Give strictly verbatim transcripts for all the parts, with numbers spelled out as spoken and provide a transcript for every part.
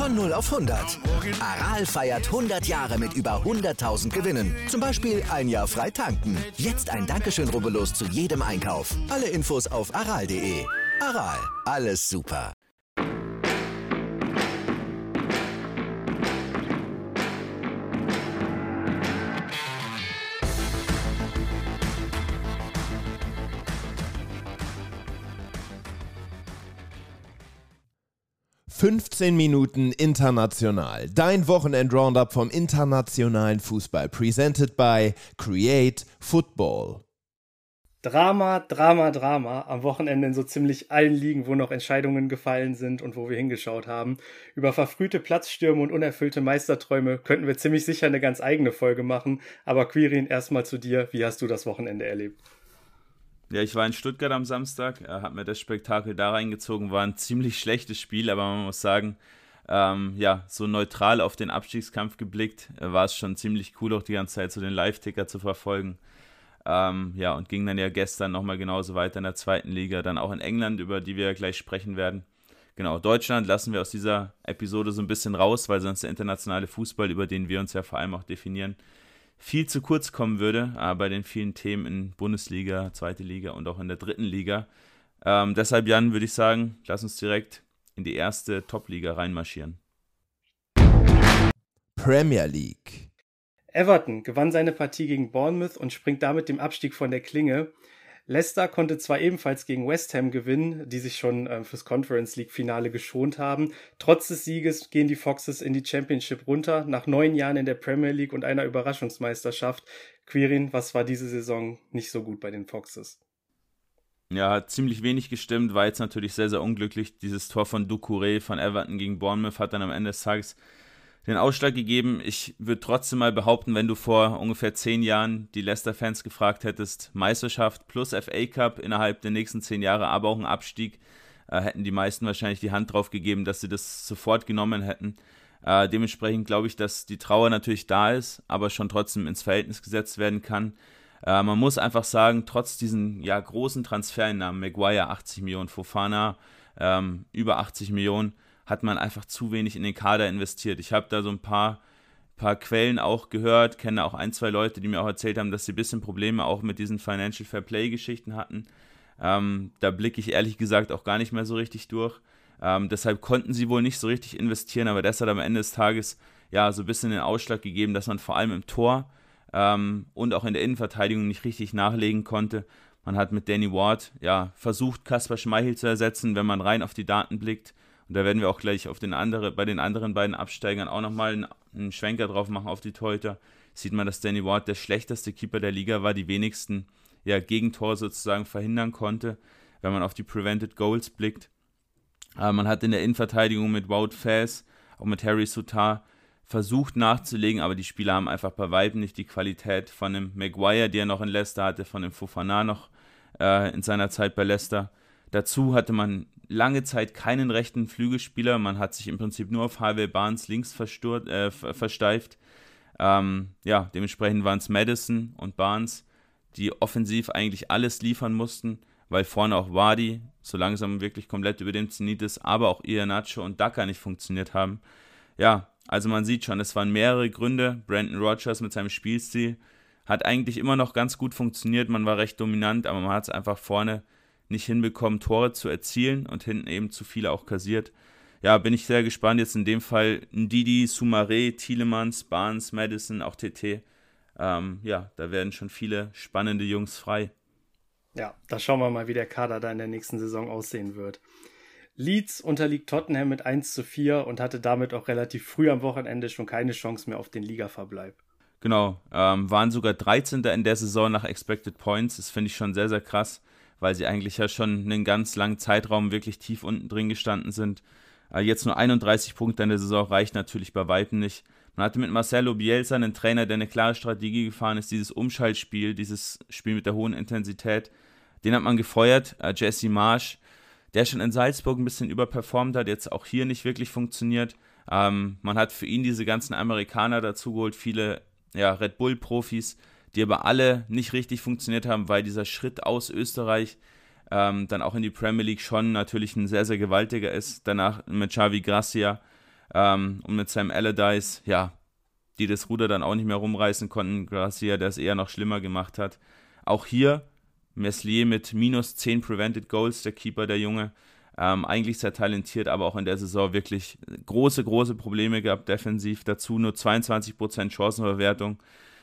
Von null auf hundert. Aral feiert hundert Jahre mit über hunderttausend Gewinnen. Zum Beispiel ein Jahr frei tanken. Jetzt ein Dankeschön, rubbellos zu jedem Einkauf. Alle Infos auf aral punkt de. Aral, alles super. fünfzehn Minuten international. Dein Wochenend-Roundup vom internationalen Fußball. Presented by Create Football. Drama, Drama, Drama. Am Wochenende in so ziemlich allen Ligen, wo noch Entscheidungen gefallen sind und wo wir hingeschaut haben. Über verfrühte Platzstürme und unerfüllte Meisterträume könnten wir ziemlich sicher eine ganz eigene Folge machen. Aber Quirin, erstmal zu dir. Wie hast du das Wochenende erlebt? Ja, ich war in Stuttgart am Samstag, äh, habe mir das Spektakel da reingezogen, war ein ziemlich schlechtes Spiel, aber man muss sagen, ähm, ja, so neutral auf den Abstiegskampf geblickt, äh, war es schon ziemlich cool, auch die ganze Zeit so den Live-Ticker zu verfolgen. Ähm, ja, und ging dann ja gestern nochmal genauso weiter in der zweiten Liga, dann auch in England, über die wir ja gleich sprechen werden. Genau, Deutschland lassen wir aus dieser Episode so ein bisschen raus, weil sonst der internationale Fußball, über den wir uns ja vor allem auch definieren, viel zu kurz kommen würde, äh, bei den vielen Themen in Bundesliga, zweite Liga und auch in der dritten Liga. Ähm, deshalb, Jan, würde ich sagen, lass uns direkt in die erste Top-Liga reinmarschieren. Premier League. Everton gewann seine Partie gegen Bournemouth und springt damit dem Abstieg von der Klinge. Leicester konnte zwar ebenfalls gegen West Ham gewinnen, die sich schon äh, fürs Conference League Finale geschont haben. Trotz des Sieges gehen die Foxes in die Championship runter, nach neun Jahren in der Premier League und einer Überraschungsmeisterschaft. Quirin, was war diese Saison nicht so gut bei den Foxes? Ja, hat ziemlich wenig gestimmt, war jetzt natürlich sehr, sehr unglücklich. Dieses Tor von Doucouré von Everton gegen Bournemouth hat dann am Ende des Tages den Ausschlag gegeben. Ich würde trotzdem mal behaupten, wenn du vor ungefähr zehn Jahren die Leicester-Fans gefragt hättest, Meisterschaft plus F A Cup innerhalb der nächsten zehn Jahre, aber auch ein Abstieg, äh, hätten die meisten wahrscheinlich die Hand drauf gegeben, dass sie das sofort genommen hätten. Äh, dementsprechend glaube ich, dass die Trauer natürlich da ist, aber schon trotzdem ins Verhältnis gesetzt werden kann. Äh, man muss einfach sagen, trotz diesen ja, großen Transfereinnahmen, Maguire achtzig Millionen, Fofana ähm, über achtzig Millionen, hat man einfach zu wenig in den Kader investiert. Ich habe da so ein paar, paar Quellen auch gehört, kenne auch ein, zwei Leute, die mir auch erzählt haben, dass sie ein bisschen Probleme auch mit diesen Financial Fair Play Geschichten hatten. Ähm, da blicke ich ehrlich gesagt auch gar nicht mehr so richtig durch. Ähm, deshalb konnten sie wohl nicht so richtig investieren, aber das hat am Ende des Tages ja so ein bisschen den Ausschlag gegeben, dass man vor allem im Tor ähm, und auch in der Innenverteidigung nicht richtig nachlegen konnte. Man hat mit Danny Ward ja versucht, Kasper Schmeichel zu ersetzen, wenn man rein auf die Daten blickt. Und da werden wir auch gleich auf den andere, bei den anderen beiden Absteigern auch nochmal einen, einen Schwenker drauf machen auf die Torhüter. Sieht man, dass Danny Ward der schlechteste Keeper der Liga war, die wenigsten ja, Gegentore sozusagen verhindern konnte, wenn man auf die Prevented Goals blickt. Aber man hat in der Innenverteidigung mit Wout Faes, auch mit Harry Souttar versucht nachzulegen, aber die Spieler haben einfach bei weitem nicht die Qualität von dem Maguire, die er noch in Leicester hatte, von dem Fofana noch äh, in seiner Zeit bei Leicester. Dazu hatte man lange Zeit keinen rechten Flügelspieler. Man hat sich im Prinzip nur auf Harvey Barnes links versturt, äh, versteift. Ähm, ja, dementsprechend waren es Maddison und Barnes, die offensiv eigentlich alles liefern mussten, weil vorne auch Vardy so langsam wirklich komplett über dem Zenit ist, aber auch Iheanacho und Daka nicht funktioniert haben. Ja, also man sieht schon, es waren mehrere Gründe. Brendan Rodgers mit seinem Spielstil hat eigentlich immer noch ganz gut funktioniert. Man war recht dominant, aber man hat es einfach vorne nicht hinbekommen, Tore zu erzielen und hinten eben zu viele auch kassiert. Ja, bin ich sehr gespannt. Jetzt in dem Fall Ndidi, Soumaré, Tielemans, Barnes, Maddison, auch T T. Ähm, ja, da werden schon viele spannende Jungs frei. Ja, da schauen wir mal, wie der Kader da in der nächsten Saison aussehen wird. Leeds unterliegt Tottenham mit eins zu vier und hatte damit auch relativ früh am Wochenende schon keine Chance mehr auf den Ligaverbleib. Genau, ähm, waren sogar dreizehnter in der Saison nach Expected Points. Das finde ich schon sehr, sehr krass, weil sie eigentlich ja schon einen ganz langen Zeitraum wirklich tief unten drin gestanden sind. Äh, jetzt nur einunddreißig Punkte in der Saison reicht natürlich bei weitem nicht. Man hatte mit Marcelo Bielsa einen Trainer, der eine klare Strategie gefahren ist, dieses Umschaltspiel, dieses Spiel mit der hohen Intensität. Den hat man gefeuert, äh, Jesse Marsch, der schon in Salzburg ein bisschen überperformt hat, jetzt auch hier nicht wirklich funktioniert. Ähm, man hat für ihn diese ganzen Amerikaner dazugeholt, viele ja, Red Bull-Profis, die aber alle nicht richtig funktioniert haben, weil dieser Schritt aus Österreich ähm, dann auch in die Premier League schon natürlich ein sehr, sehr gewaltiger ist. Danach mit Xavi Gracia Ähm, und mit Sam Allardyce, ja, die das Ruder dann auch nicht mehr rumreißen konnten. Garcia, der es eher noch schlimmer gemacht hat. Auch hier Meslier mit minus zehn Prevented Goals, der Keeper, der Junge. Ähm, eigentlich sehr talentiert, aber auch in der Saison wirklich große, große Probleme gehabt defensiv. Dazu nur zweiundzwanzig Prozent Chancenverwertung.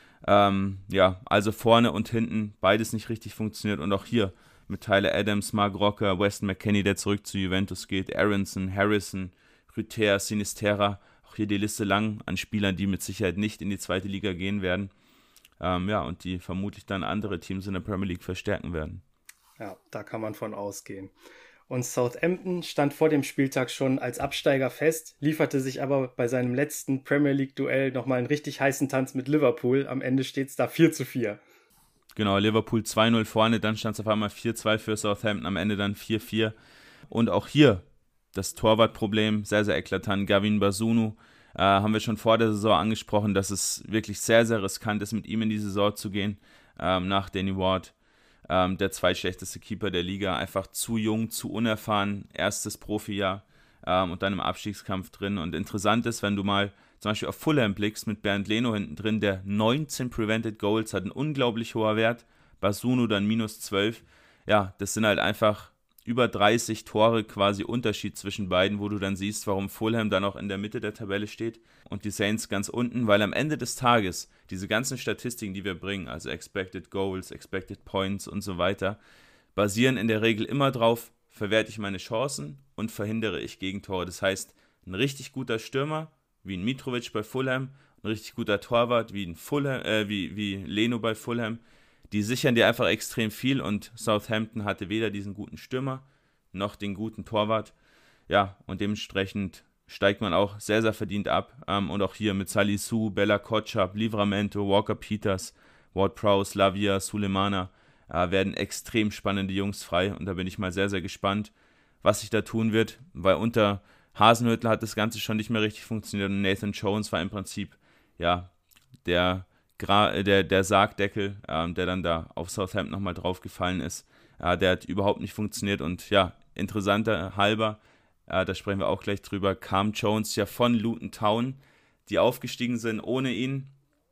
Ähm, ja, also vorne und hinten beides nicht richtig funktioniert. Und auch hier mit Tyler Adams, Mark Rocker, Weston McKennie, der zurück zu Juventus geht, Aronson, Harrison, Rüther, Sinisterra. Auch hier die Liste lang an Spielern, die mit Sicherheit nicht in die zweite Liga gehen werden. Ähm, ja, und die vermutlich dann andere Teams in der Premier League verstärken werden. Ja, da kann man von ausgehen. Und Southampton stand vor dem Spieltag schon als Absteiger fest, lieferte sich aber bei seinem letzten Premier League-Duell nochmal einen richtig heißen Tanz mit Liverpool. Am Ende steht es da vier zu vier. Genau, Liverpool zwei null vorne, dann stand es auf einmal vier zwei für Southampton, am Ende dann vier vier. Und auch hier das Torwartproblem, sehr, sehr eklatant. Gavin Bazunu, äh, haben wir schon vor der Saison angesprochen, dass es wirklich sehr, sehr riskant ist, mit ihm in die Saison zu gehen, ähm, nach Danny Ward. Ähm, der zweitschlechteste Keeper der Liga, einfach zu jung, zu unerfahren, erstes Profijahr ähm, und dann im Abstiegskampf drin. Und interessant ist, wenn du mal zum Beispiel auf Fulham blickst, mit Bernd Leno hinten drin, der neunzehn Prevented Goals hat, ein unglaublich hoher Wert, Bazunu dann minus zwölf. Ja, das sind halt einfach über dreißig Tore quasi Unterschied zwischen beiden, wo du dann siehst, warum Fulham dann auch in der Mitte der Tabelle steht und die Saints ganz unten, weil am Ende des Tages diese ganzen Statistiken, die wir bringen, also Expected Goals, Expected Points und so weiter, basieren in der Regel immer drauf, verwerte ich meine Chancen und verhindere ich Gegentore. Das heißt, ein richtig guter Stürmer, wie ein Mitrovic bei Fulham, ein richtig guter Torwart, wie ein Fulham, äh, wie, wie Leno bei Fulham, die sichern dir einfach extrem viel und Southampton hatte weder diesen guten Stürmer noch den guten Torwart. Ja, und dementsprechend steigt man auch sehr, sehr verdient ab. Ähm, und auch hier mit Salisu, Bella Kotschap, Livramento, Walker Peters, Ward-Prowse, Lavia, Sulemana äh, werden extrem spannende Jungs frei. Und da bin ich mal sehr, sehr gespannt, was sich da tun wird, weil unter Hasenhüttl hat das Ganze schon nicht mehr richtig funktioniert und Nathan Jones war im Prinzip, ja, der Der, der Sargdeckel, ähm, der dann da auf Southampton nochmal draufgefallen ist, äh, der hat überhaupt nicht funktioniert. Und ja, interessanter halber, äh, da sprechen wir auch gleich drüber, kam Jones ja von Luton Town, die aufgestiegen sind ohne ihn.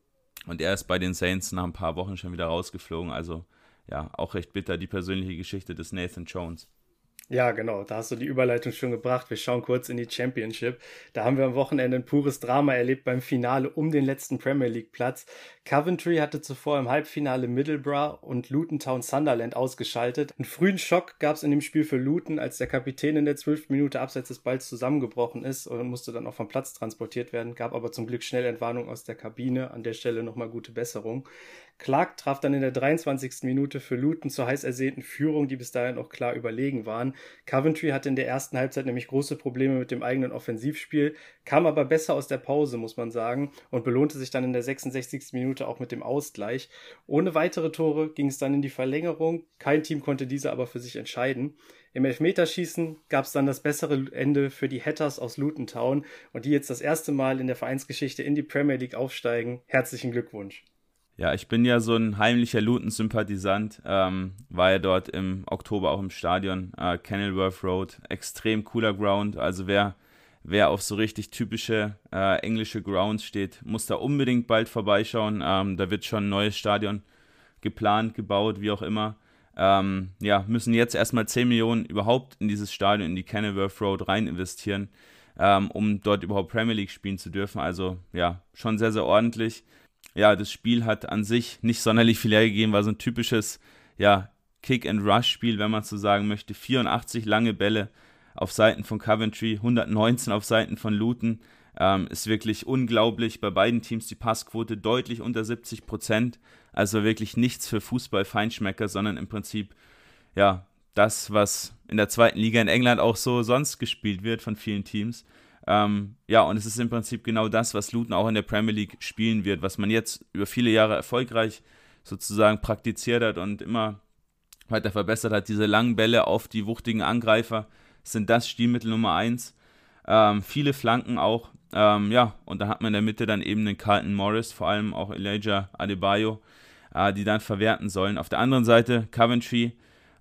Und er ist bei den Saints nach ein paar Wochen schon wieder rausgeflogen. Also ja, auch recht bitter die persönliche Geschichte des Nathan Jones. Ja, genau, da hast du die Überleitung schon gebracht. Wir schauen kurz in die Championship. Da haben wir am Wochenende ein pures Drama erlebt beim Finale um den letzten Premier League Platz. Coventry hatte zuvor im Halbfinale Middlesbrough und Luton Town Sunderland ausgeschaltet. Einen frühen Schock gab es in dem Spiel für Luton, als der Kapitän in der zwölften Minute abseits des Balls zusammengebrochen ist und musste dann auch vom Platz transportiert werden, gab aber zum Glück schnell Entwarnung aus der Kabine. An der Stelle nochmal gute Besserung. Clark traf dann in der dreiundzwanzigsten Minute für Luton zur heiß ersehnten Führung, die bis dahin auch klar überlegen waren. Coventry hatte in der ersten Halbzeit nämlich große Probleme mit dem eigenen Offensivspiel, kam aber besser aus der Pause, muss man sagen, und belohnte sich dann in der sechsundsechzigsten Minute auch mit dem Ausgleich. Ohne weitere Tore ging es dann in die Verlängerung, kein Team konnte diese aber für sich entscheiden. Im Elfmeterschießen gab es dann das bessere Ende für die Hatters aus Luton Town und die jetzt das erste Mal in der Vereinsgeschichte in die Premier League aufsteigen. Herzlichen Glückwunsch. Ja, ich bin ja so ein heimlicher Luton-Sympathisant, ähm, war ja dort im Oktober auch im Stadion, äh, Kenilworth Road, extrem cooler Ground, also wer, wer auf so richtig typische äh, englische Grounds steht, muss da unbedingt bald vorbeischauen, ähm, da wird schon ein neues Stadion geplant, gebaut, wie auch immer. Ähm, ja, müssen jetzt erstmal zehn Millionen überhaupt in dieses Stadion, in die Kenilworth Road rein investieren, ähm, um dort überhaupt Premier League spielen zu dürfen, also ja, schon sehr, sehr ordentlich. Ja, das Spiel hat an sich nicht sonderlich viel hergegeben, war so ein typisches, ja, Kick-and-Rush-Spiel, wenn man so sagen möchte. vierundachtzig lange Bälle auf Seiten von Coventry, hundertneunzehn auf Seiten von Luton. Ähm, ist wirklich unglaublich. Bei beiden Teams die Passquote deutlich unter siebzig Prozent. Also wirklich nichts für Fußball-Feinschmecker, sondern im Prinzip, ja, das, was in der zweiten Liga in England auch so sonst gespielt wird von vielen Teams. Ähm, ja, und es ist im Prinzip genau das, was Luton auch in der Premier League spielen wird, was man jetzt über viele Jahre erfolgreich sozusagen praktiziert hat und immer weiter verbessert hat. Diese langen Bälle auf die wuchtigen Angreifer sind das Stilmittel Nummer eins. Ähm, viele Flanken auch. Ähm, ja, und da hat man in der Mitte dann eben den Carlton Morris, vor allem auch Elijah Adebayo, äh, die dann verwerten sollen. Auf der anderen Seite Coventry,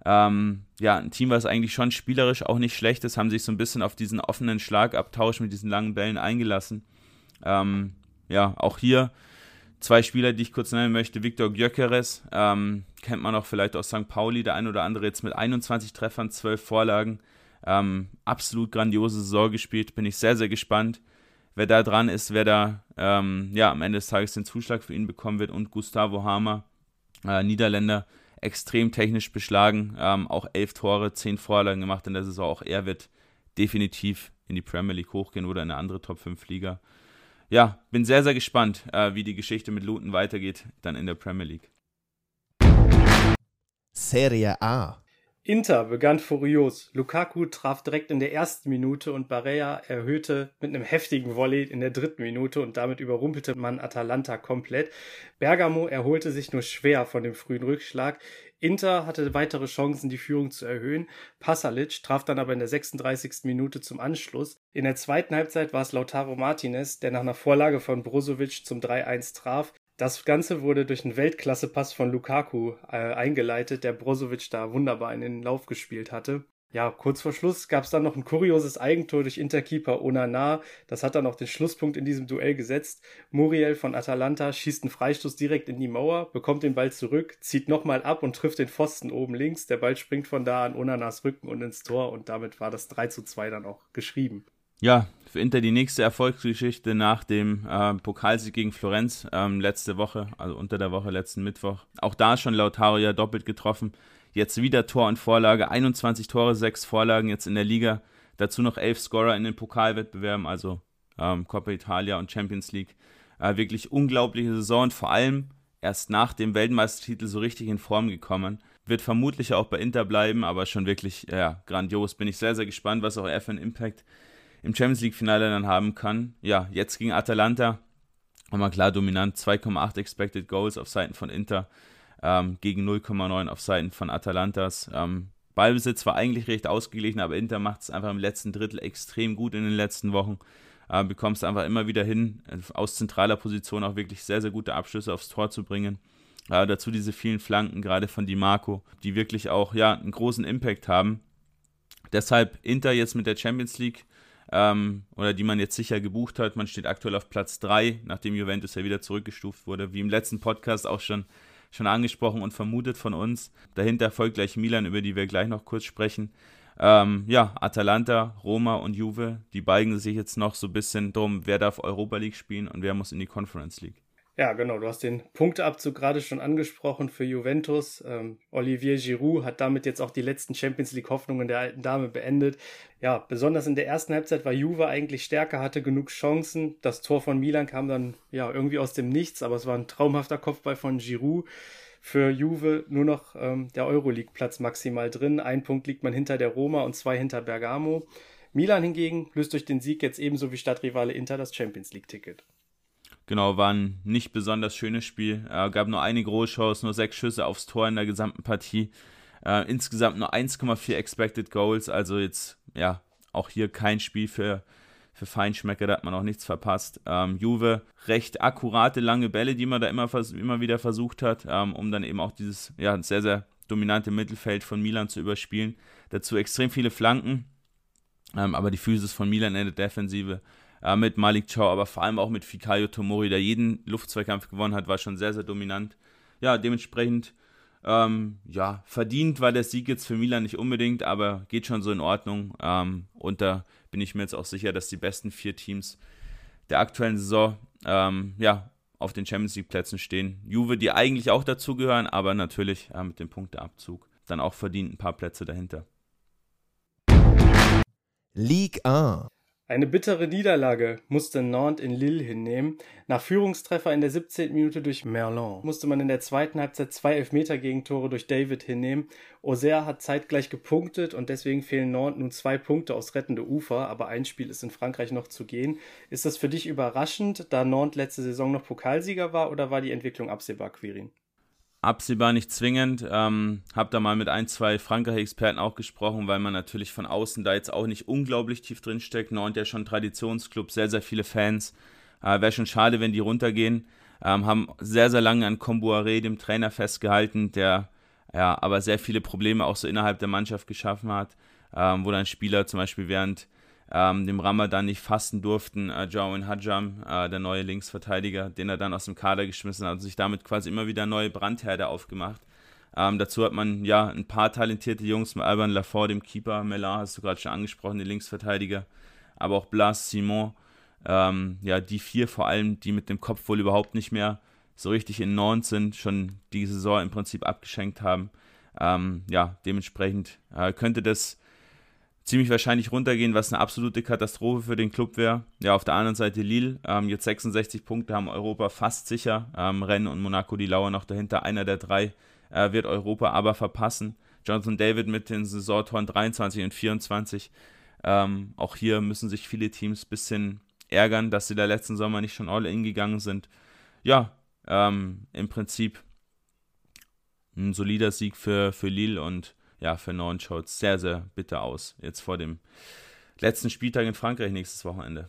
Ähm, ja, ein Team, was eigentlich schon spielerisch auch nicht schlecht ist, haben sich so ein bisschen auf diesen offenen Schlagabtausch mit diesen langen Bällen eingelassen. Ähm, ja, auch hier zwei Spieler, die ich kurz nennen möchte. Viktor Gyökeres, ähm, kennt man auch vielleicht aus Sankt Pauli, der ein oder andere jetzt mit einundzwanzig Treffern, zwölf Vorlagen. Ähm, absolut grandiose Saison gespielt, bin ich sehr, sehr gespannt, wer da dran ist, wer da ähm, ja, am Ende des Tages den Zuschlag für ihn bekommen wird. Und Gustavo Hamer, äh, Niederländer, extrem technisch beschlagen, ähm, auch elf Tore, zehn Vorlagen gemacht in der Saison. Auch er wird definitiv in die Premier League hochgehen oder in eine andere Top fünf Liga. Ja, bin sehr, sehr gespannt, äh, wie die Geschichte mit Luton weitergeht, dann in der Premier League. Serie A. Inter begann furios. Lukaku traf direkt in der ersten Minute und Barella erhöhte mit einem heftigen Volley in der dritten Minute und damit überrumpelte man Atalanta komplett. Bergamo erholte sich nur schwer von dem frühen Rückschlag. Inter hatte weitere Chancen, die Führung zu erhöhen. Pasalic traf dann aber in der sechsunddreißigsten Minute zum Anschluss. In der zweiten Halbzeit war es Lautaro Martinez, der nach einer Vorlage von Brozovic zum drei eins traf. Das Ganze wurde durch einen Weltklasse-Pass von Lukaku äh, eingeleitet, der Brozovic da wunderbar in den Lauf gespielt hatte. Ja, kurz vor Schluss gab es dann noch ein kurioses Eigentor durch Interkeeper Onana. Das hat dann auch den Schlusspunkt in diesem Duell gesetzt. Muriel von Atalanta schießt einen Freistoß direkt in die Mauer, bekommt den Ball zurück, zieht nochmal ab und trifft den Pfosten oben links. Der Ball springt von da an Onanas Rücken und ins Tor und damit war das drei zu zwei dann auch geschrieben. Ja, für Inter die nächste Erfolgsgeschichte nach dem äh, Pokalsieg gegen Florenz ähm, letzte Woche, also unter der Woche, letzten Mittwoch. Auch da schon Lautaro ja doppelt getroffen. Jetzt wieder Tor und Vorlage, einundzwanzig Tore, sechs Vorlagen jetzt in der Liga. Dazu noch elf Scorer in den Pokalwettbewerben, also ähm, Coppa Italia und Champions League. Äh, wirklich unglaubliche Saison und vor allem erst nach dem Weltmeistertitel so richtig in Form gekommen. Wird vermutlich auch bei Inter bleiben, aber schon wirklich ja, grandios. Bin ich sehr, sehr gespannt, was auch er für einen Impact im Champions League-Finale dann haben kann. Ja, jetzt gegen Atalanta, aber klar dominant, zwei Komma acht Expected Goals auf Seiten von Inter, ähm, gegen null Komma neun auf Seiten von Atalantas. Ähm, Ballbesitz war eigentlich recht ausgeglichen, aber Inter macht es einfach im letzten Drittel extrem gut in den letzten Wochen. Äh, bekommst einfach immer wieder hin, aus zentraler Position auch wirklich sehr, sehr gute Abschlüsse aufs Tor zu bringen. Äh, dazu diese vielen Flanken, gerade von Di Marco, die wirklich auch ja, einen großen Impact haben. Deshalb Inter jetzt mit der Champions League, Ähm, oder die man jetzt sicher gebucht hat. Man steht aktuell auf Platz drei, nachdem Juventus ja wieder zurückgestuft wurde, wie im letzten Podcast auch schon, schon angesprochen und vermutet von uns. Dahinter folgt gleich Milan, über die wir gleich noch kurz sprechen. Ähm, ja, Atalanta, Roma und Juve, die beigen sich jetzt noch so ein bisschen drum, wer darf Europa League spielen und wer muss in die Conference League. Ja, genau, du hast den Punkteabzug gerade schon angesprochen für Juventus. Ähm, Olivier Giroud hat damit jetzt auch die letzten Champions League-Hoffnungen der alten Dame beendet. Ja, besonders in der ersten Halbzeit war Juve eigentlich stärker, hatte genug Chancen. Das Tor von Milan kam dann ja irgendwie aus dem Nichts, aber es war ein traumhafter Kopfball von Giroud. Für Juve nur noch ähm, der Euroleague-Platz maximal drin. Ein Punkt liegt man hinter der Roma und zwei hinter Bergamo. Milan hingegen löst durch den Sieg jetzt ebenso wie Stadtrivale Inter das Champions League-Ticket. Genau, war ein nicht besonders schönes Spiel. Äh, gab nur eine Großchance, nur sechs Schüsse aufs Tor in der gesamten Partie. Äh, insgesamt nur eins Komma vier Expected Goals, also jetzt, ja, auch hier kein Spiel für, für Feinschmecker, da hat man auch nichts verpasst. Ähm, Juve, recht akkurate, lange Bälle, die man da immer, vers- immer wieder versucht hat, ähm, um dann eben auch dieses, ja, sehr, sehr dominante Mittelfeld von Milan zu überspielen. Dazu extrem viele Flanken, ähm, aber die Physis von Milan in der Defensive, mit Malik Thiaw, aber vor allem auch mit Fikayo Tomori, der jeden Luftzweikampf gewonnen hat, war schon sehr, sehr dominant. Ja, dementsprechend, ähm, ja, verdient war der Sieg jetzt für Milan nicht unbedingt, aber geht schon so in Ordnung. Ähm, und da bin ich mir jetzt auch sicher, dass die besten vier Teams der aktuellen Saison, ähm, ja, auf den Champions League Plätzen stehen. Juve, die eigentlich auch dazugehören, aber natürlich äh, mit dem Punkteabzug dann auch verdient ein paar Plätze dahinter. Ligue eins. Eine bittere Niederlage musste Nantes in Lille hinnehmen. Nach Führungstreffer in der siebzehnten Minute durch Merlin musste man in der zweiten Halbzeit zwei Elfmeter-Gegentore durch David hinnehmen. Auxerre hat zeitgleich gepunktet und deswegen fehlen Nantes nun zwei Punkte aufs rettende Ufer, aber ein Spiel ist in Frankreich noch zu gehen. Ist das für dich überraschend, da Nantes letzte Saison noch Pokalsieger war, oder war die Entwicklung absehbar, Quirin? Absehbar nicht zwingend. Ähm, habe da mal mit ein, zwei Frankreich-Experten auch gesprochen, weil man natürlich von außen da jetzt auch nicht unglaublich tief drin steckt. Nantes ja schon Traditionsclub, sehr, sehr viele Fans. Äh, Wäre schon schade, wenn die runtergehen. Ähm, haben sehr, sehr lange an Comboiré, dem Trainer, festgehalten, der ja, aber sehr viele Probleme auch so innerhalb der Mannschaft geschaffen hat, ähm, wo dann Spieler zum Beispiel während ähm, dem Ramadan nicht fasten durften, äh, Jawin Hajam, äh, der neue Linksverteidiger, den er dann aus dem Kader geschmissen hat und sich damit quasi immer wieder neue Brandherde aufgemacht. Ähm, dazu hat man ja ein paar talentierte Jungs, mit Alban Lafort, dem Keeper, Mellard hast du gerade schon angesprochen, den Linksverteidiger, aber auch Blas, Simon, ähm, ja, die vier vor allem, die mit dem Kopf wohl überhaupt nicht mehr so richtig in Nantes sind, schon die Saison im Prinzip abgeschenkt haben. Ähm, ja, dementsprechend äh, könnte das ziemlich wahrscheinlich runtergehen, was eine absolute Katastrophe für den Club wäre. Ja, auf der anderen Seite Lille, ähm, jetzt sechsundsechzig Punkte, haben Europa fast sicher. Ähm, Rennes und Monaco, die lauern noch dahinter. Einer der drei äh, wird Europa aber verpassen. Jonathan David mit den Saisontoren dreiundzwanzig und vierundzwanzig. Ähm, auch hier müssen sich viele Teams ein bisschen ärgern, dass sie da letzten Sommer nicht schon all in gegangen sind. Ja, ähm, im Prinzip ein solider Sieg für, für Lille und ja, für Nantes schaut es sehr, sehr bitter aus. Jetzt vor dem letzten Spieltag in Frankreich nächstes Wochenende.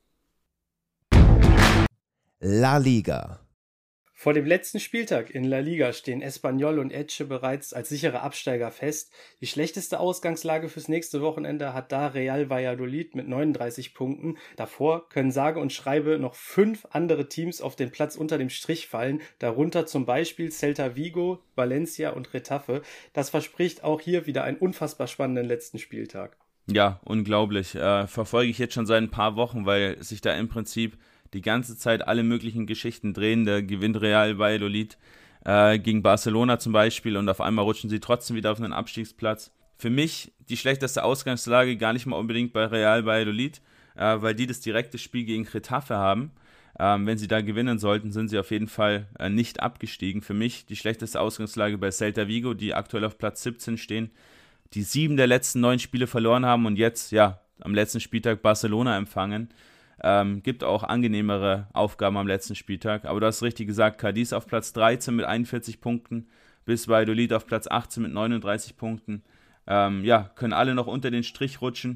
La Liga. Vor dem letzten Spieltag in La Liga stehen Espanyol und Elche bereits als sichere Absteiger fest. Die schlechteste Ausgangslage fürs nächste Wochenende hat da Real Valladolid mit neununddreißig Punkten. Davor können sage und schreibe noch fünf andere Teams auf den Platz unter dem Strich fallen, darunter zum Beispiel Celta Vigo, Valencia und Retafe. Das verspricht auch hier wieder einen unfassbar spannenden letzten Spieltag. Ja, unglaublich. Äh, verfolge ich jetzt schon seit ein paar Wochen, weil sich da im Prinzip die ganze Zeit alle möglichen Geschichten drehen. Der gewinnt Real Valladolid äh, gegen Barcelona zum Beispiel und auf einmal rutschen sie trotzdem wieder auf einen Abstiegsplatz. Für mich die schlechteste Ausgangslage gar nicht mal unbedingt bei Real Valladolid, äh, weil die das direkte Spiel gegen Getafe haben. Ähm, wenn sie da gewinnen sollten, sind sie auf jeden Fall äh, nicht abgestiegen. Für mich die schlechteste Ausgangslage bei Celta Vigo, die aktuell auf Platz siebzehn stehen, die sieben der letzten neun Spiele verloren haben und jetzt ja am letzten Spieltag Barcelona empfangen. Ähm, gibt auch angenehmere Aufgaben am letzten Spieltag, aber du hast richtig gesagt, Cadiz auf Platz dreizehn mit einundvierzig Punkten, bis Valladolid auf Platz achtzehn mit neununddreißig Punkten. Ähm, ja, können alle noch unter den Strich rutschen.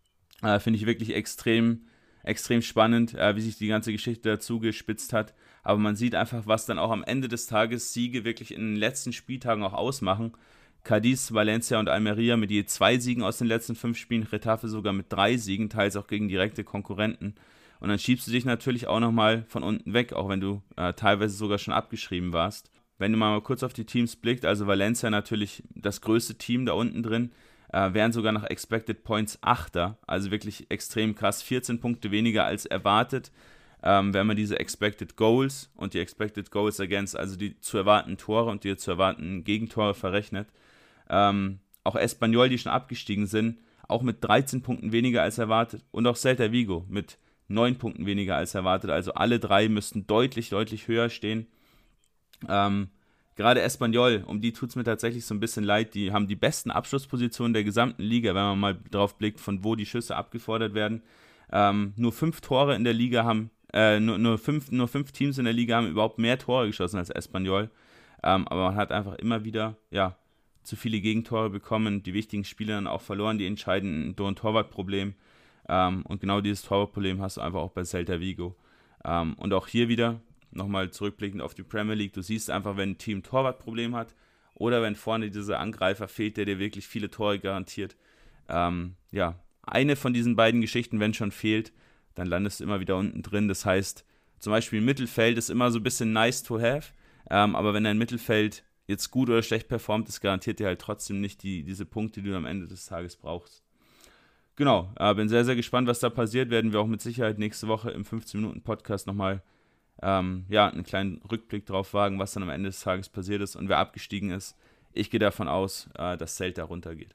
Äh, Finde ich wirklich extrem, extrem spannend, äh, wie sich die ganze Geschichte dazu gespitzt hat. Aber man sieht einfach, was dann auch am Ende des Tages Siege wirklich in den letzten Spieltagen auch ausmachen. Cadiz, Valencia und Almeria mit je zwei Siegen aus den letzten fünf Spielen, Getafe sogar mit drei Siegen, teils auch gegen direkte Konkurrenten. Und dann schiebst du dich natürlich auch nochmal von unten weg, auch wenn du äh, teilweise sogar schon abgeschrieben warst. Wenn du mal kurz auf die Teams blickst, also Valencia natürlich das größte Team da unten drin, äh, wären sogar nach Expected Points Achter, also wirklich extrem krass, vierzehn Punkte weniger als erwartet. Ähm, wenn man diese Expected Goals und die Expected Goals Against, also die zu erwartenden Tore und die zu erwartenden Gegentore verrechnet, Ähm, auch Espanyol, die schon abgestiegen sind, auch mit dreizehn Punkten weniger als erwartet und auch Celta Vigo mit neun Punkten weniger als erwartet, also alle drei müssten deutlich, deutlich höher stehen. Ähm, gerade Espanyol, um die tut es mir tatsächlich so ein bisschen leid, die haben die besten Abschlusspositionen der gesamten Liga, wenn man mal drauf blickt, von wo die Schüsse abgefordert werden. Ähm, nur fünf Tore in der Liga haben, äh, nur, nur, fünf, nur fünf Teams in der Liga haben überhaupt mehr Tore geschossen als Espanyol, ähm, aber man hat einfach immer wieder, ja, zu viele Gegentore bekommen, die wichtigen Spiele dann auch verloren, die entscheidenden durch ein Torwartproblem. Ähm, und genau dieses Torwartproblem hast du einfach auch bei Celta Vigo. Ähm, und auch hier wieder, nochmal zurückblickend auf die Premier League, du siehst einfach, wenn ein Team ein Torwartproblem hat oder wenn vorne dieser Angreifer fehlt, der dir wirklich viele Tore garantiert. Ähm, ja, eine von diesen beiden Geschichten, wenn schon fehlt, dann landest du immer wieder unten drin. Das heißt, zum Beispiel Mittelfeld ist immer so ein bisschen nice to have, ähm, aber wenn dein Mittelfeld jetzt gut oder schlecht performt, das garantiert dir halt trotzdem nicht die, diese Punkte, die du am Ende des Tages brauchst. Genau, äh, bin sehr, sehr gespannt, was da passiert. Werden wir auch mit Sicherheit nächste Woche im fünfzehn-Minuten-Podcast nochmal ähm, ja, einen kleinen Rückblick drauf wagen, was dann am Ende des Tages passiert ist und wer abgestiegen ist. Ich gehe davon aus, äh, dass Celta runtergeht.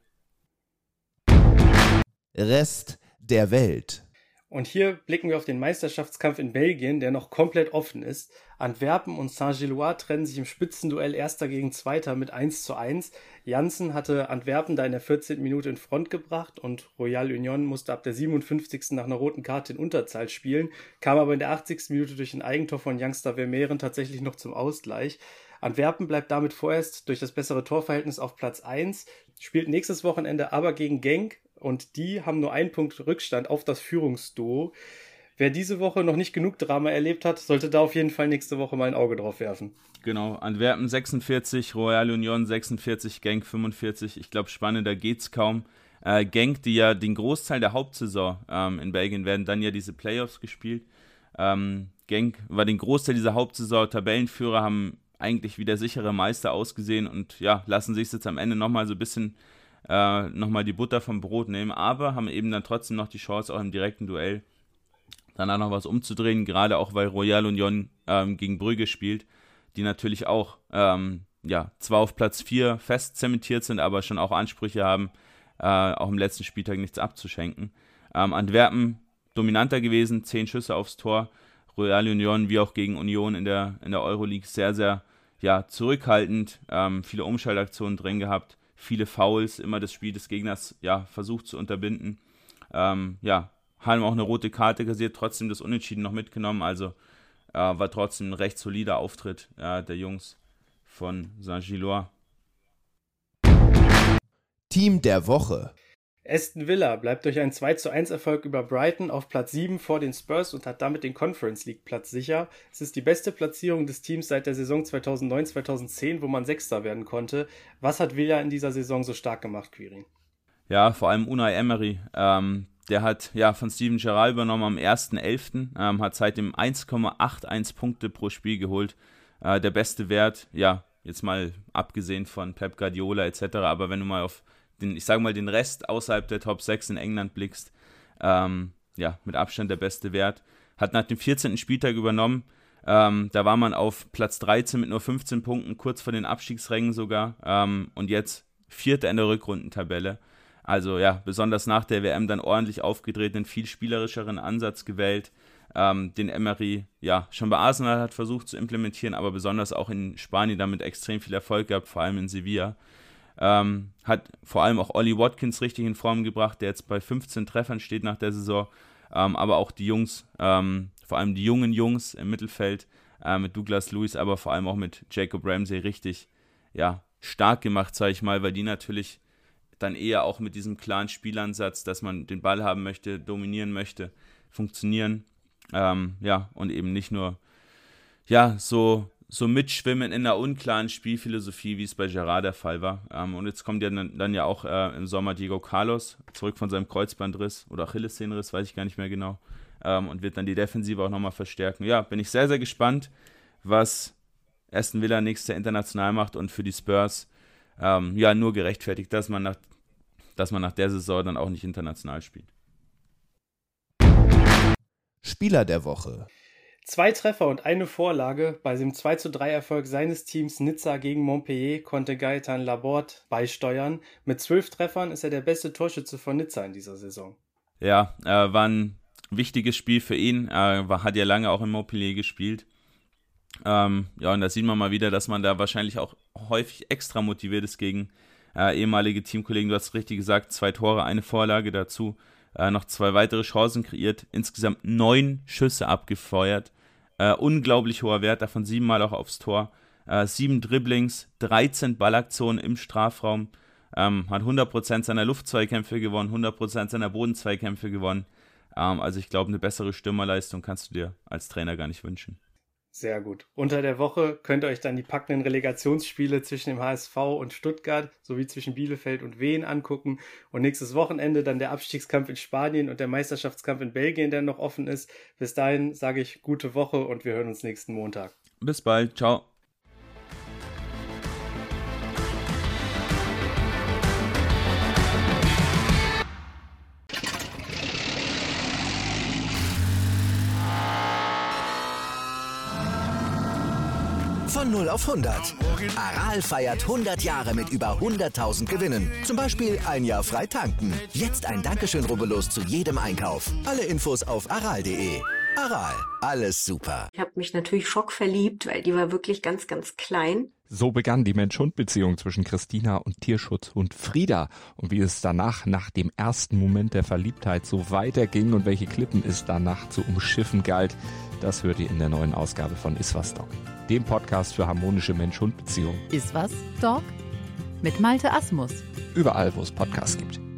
Rest der Welt. Und hier blicken wir auf den Meisterschaftskampf in Belgien, der noch komplett offen ist. Antwerpen und Saint-Gilloise trennen sich im Spitzenduell Erster gegen Zweiter mit eins zu eins. Janssen hatte Antwerpen da in der vierzehnten Minute in Front gebracht und Royal Union musste ab der siebenundfünfzigsten nach einer roten Karte in Unterzahl spielen, kam aber in der achtzigsten Minute durch ein Eigentor von Youngster Vermeeren tatsächlich noch zum Ausgleich. Antwerpen bleibt damit vorerst durch das bessere Torverhältnis auf Platz eins, spielt nächstes Wochenende aber gegen Genk und die haben nur einen Punkt Rückstand auf das Führungsduo. Wer diese Woche noch nicht genug Drama erlebt hat, sollte da auf jeden Fall nächste Woche mal ein Auge drauf werfen. Genau, Antwerpen sechsundvierzig, Royal Union sechsundvierzig, Genk fünfundvierzig. Ich glaube, spannender geht's kaum. Äh, Genk, die ja den Großteil der Hauptsaison ähm, in Belgien werden, dann ja diese Playoffs gespielt. Ähm, Genk war den Großteil dieser Hauptsaison Tabellenführer, haben eigentlich wie der sichere Meister ausgesehen und ja, lassen sich jetzt am Ende nochmal so ein bisschen äh, nochmal die Butter vom Brot nehmen, aber haben eben dann trotzdem noch die Chance, auch im direkten Duell danach noch was umzudrehen, gerade auch weil Royal Union ähm, gegen Brügge spielt, die natürlich auch ähm, ja, zwar auf Platz vier fest zementiert sind, aber schon auch Ansprüche haben, äh, auch im letzten Spieltag nichts abzuschenken. Ähm, Antwerpen dominanter gewesen, zehn Schüsse aufs Tor, Royal Union wie auch gegen Union in der, in der Euroleague sehr, sehr ja, zurückhaltend, ähm, viele Umschaltaktionen drin gehabt, viele Fouls, immer das Spiel des Gegners ja, versucht zu unterbinden. Ähm, ja, haben auch eine rote Karte kassiert, trotzdem das Unentschieden noch mitgenommen, also äh, war trotzdem ein recht solider Auftritt äh, der Jungs von Saint-Gilloise. Team der Woche. Aston Villa bleibt durch einen zwei zu eins Erfolg über Brighton auf Platz sieben vor den Spurs und hat damit den Conference League Platz sicher. Es ist die beste Platzierung des Teams seit der Saison zweitausendneun zweitausendzehn, wo man Sechster werden konnte. Was hat Villa in dieser Saison so stark gemacht, Quirin? Ja, vor allem Unai Emery. Ähm, der hat ja von Steven Gerrard übernommen am ersten elften Ähm, hat seitdem eins Komma einundachtzig Punkte pro Spiel geholt. Äh, der beste Wert, ja, jetzt mal abgesehen von Pep Guardiola et cetera, aber wenn du mal auf den, ich sage mal, den Rest außerhalb der Top sechs in England blickst, ähm, ja, mit Abstand der beste Wert. Hat nach dem vierzehnten Spieltag übernommen, ähm, da war man auf Platz dreizehn mit nur fünfzehn Punkten, kurz vor den Abstiegsrängen sogar, ähm, und jetzt Vierter in der Rückrundentabelle. Also ja, besonders nach der W M dann ordentlich aufgedreht, einen viel spielerischeren Ansatz gewählt, ähm, den Emery ja schon bei Arsenal hat versucht zu implementieren, aber besonders auch in Spanien damit extrem viel Erfolg gehabt, vor allem in Sevilla. Ähm, hat vor allem auch Ollie Watkins richtig in Form gebracht, der jetzt bei fünfzehn Treffern steht nach der Saison, ähm, aber auch die Jungs, ähm, vor allem die jungen Jungs im Mittelfeld, äh, mit Douglas Luiz, aber vor allem auch mit Jacob Ramsey richtig ja, stark gemacht, sage ich mal, weil die natürlich dann eher auch mit diesem klaren Spielansatz, dass man den Ball haben möchte, dominieren möchte, funktionieren, ähm, ja, und eben nicht nur ja, so so mitschwimmen in einer unklaren Spielphilosophie, wie es bei Gerrard der Fall war. Ähm, und jetzt kommt ja dann, dann ja auch äh, im Sommer Diego Carlos zurück von seinem Kreuzbandriss oder Achillessehnenriss, weiß ich gar nicht mehr genau, ähm, und wird dann die Defensive auch nochmal verstärken. Ja, bin ich sehr, sehr gespannt, was Aston Villa nächstes Jahr international macht und für die Spurs ähm, ja nur gerechtfertigt, dass man, nach, dass man nach der Saison dann auch nicht international spielt. Spieler der Woche. Zwei Treffer und eine Vorlage bei dem zwei zu drei Erfolg seines Teams Nizza gegen Montpellier konnte Gaëtan Laborde beisteuern. Mit zwölf Treffern ist er der beste Torschütze von Nizza in dieser Saison. Ja, äh, war ein wichtiges Spiel für ihn. Er äh, hat ja lange auch in Montpellier gespielt. Ähm, ja, und da sieht man mal wieder, dass man da wahrscheinlich auch häufig extra motiviert ist gegen äh, ehemalige Teamkollegen. Du hast richtig gesagt, zwei Tore, eine Vorlage dazu. Äh, noch zwei weitere Chancen kreiert, insgesamt neun Schüsse abgefeuert, äh, unglaublich hoher Wert, davon siebenmal auch aufs Tor, äh, sieben Dribblings, dreizehn Ballaktionen im Strafraum, ähm, hat hundert Prozent seiner Luftzweikämpfe gewonnen, hundert Prozent seiner Bodenzweikämpfe gewonnen, ähm, also ich glaube, eine bessere Stürmerleistung kannst du dir als Trainer gar nicht wünschen. Sehr gut. Unter der Woche könnt ihr euch dann die packenden Relegationsspiele zwischen dem H S V und Stuttgart sowie zwischen Bielefeld und Wien angucken und nächstes Wochenende dann der Abstiegskampf in Spanien und der Meisterschaftskampf in Belgien, der noch offen ist. Bis dahin sage ich gute Woche und wir hören uns nächsten Montag. Bis bald, ciao. Von null auf hundert. Aral feiert hundert Jahre mit über hunderttausend Gewinnen. Zum Beispiel ein Jahr frei tanken. Jetzt ein Dankeschön, rubbellos zu jedem Einkauf. Alle Infos auf aral punkt de. Aral, alles super. Ich habe mich natürlich schockverliebt, weil die war wirklich ganz, ganz klein. So begann die Mensch-Hund-Beziehung zwischen Christina und Tierschutzhund Frieda. Und wie es danach, nach dem ersten Moment der Verliebtheit, so weiterging und welche Klippen es danach zu umschiffen galt, das hört ihr in der neuen Ausgabe von Iswas Dog, dem Podcast für harmonische Mensch-Hund-Beziehungen. Iswas Dog? Mit Malte Asmus. Überall, wo es Podcasts gibt.